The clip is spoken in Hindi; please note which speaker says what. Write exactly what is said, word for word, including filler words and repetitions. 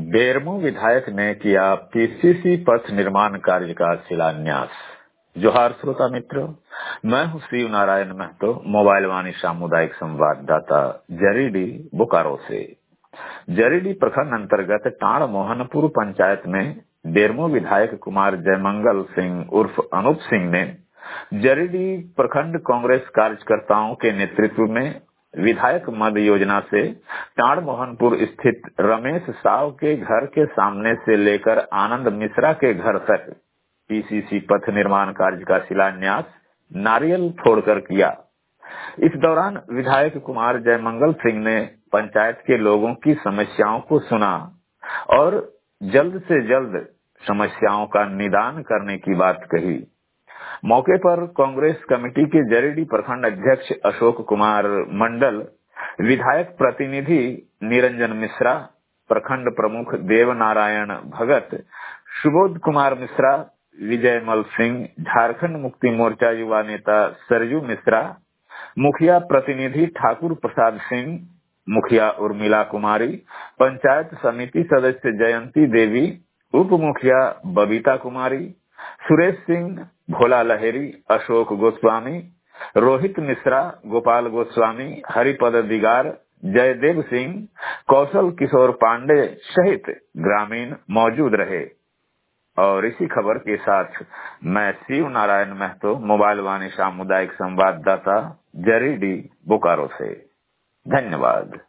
Speaker 1: बेरमो विधायक ने किया पीसीसी पथ निर्माण कार्य का शिलान्यास। जोहार श्रोता मित्रों, मैं हूं शिव नारायण महतो, मोबाइल वाणी सामुदायिक संवाददाता जरीडी बोकारो से। जरीडी प्रखंड अंतर्गत टाण मोहनपुर पंचायत में बेरमो विधायक कुमार जयमंगल सिंह उर्फ अनूप सिंह ने जरीडी प्रखंड कांग्रेस कार्यकर्ताओं के नेतृत्व में विधायक मद योजना से टाण मोहनपुर स्थित रमेश साव के घर के सामने से लेकर आनंद मिश्रा के घर तक पीसीसी पथ निर्माण कार्य का शिलान्यास नारियल फोड़कर किया। इस दौरान विधायक कुमार जयमंगल सिंह ने पंचायत के लोगों की समस्याओं को सुना और जल्द से जल्द समस्याओं का निदान करने की बात कही। मौके पर कांग्रेस कमेटी के जरीडी प्रखंड अध्यक्ष अशोक कुमार मंडल, विधायक प्रतिनिधि निरंजन मिश्रा, प्रखंड प्रमुख देव नारायण भगत, सुबोध कुमार मिश्रा, विजयमल सिंह, झारखंड मुक्ति मोर्चा युवा नेता सरयू मिश्रा, मुखिया प्रतिनिधि ठाकुर प्रसाद सिंह, मुखिया उर्मिला कुमारी, पंचायत समिति सदस्य जयंती देवी, उप मुखिया बबीता कुमारी, सुरेश सिंह, भोला लहेरी, अशोक गोस्वामी, रोहित मिश्रा, गोपाल गोस्वामी, हरिपद दिगार, जयदेव सिंह, कौशल किशोर पांडे सहित ग्रामीण मौजूद रहे। और इसी खबर के साथ मैं शिव नारायण महतो, मोबाइल वाणी सामुदायिक संवाददाता जरीडी बोकारो से। धन्यवाद।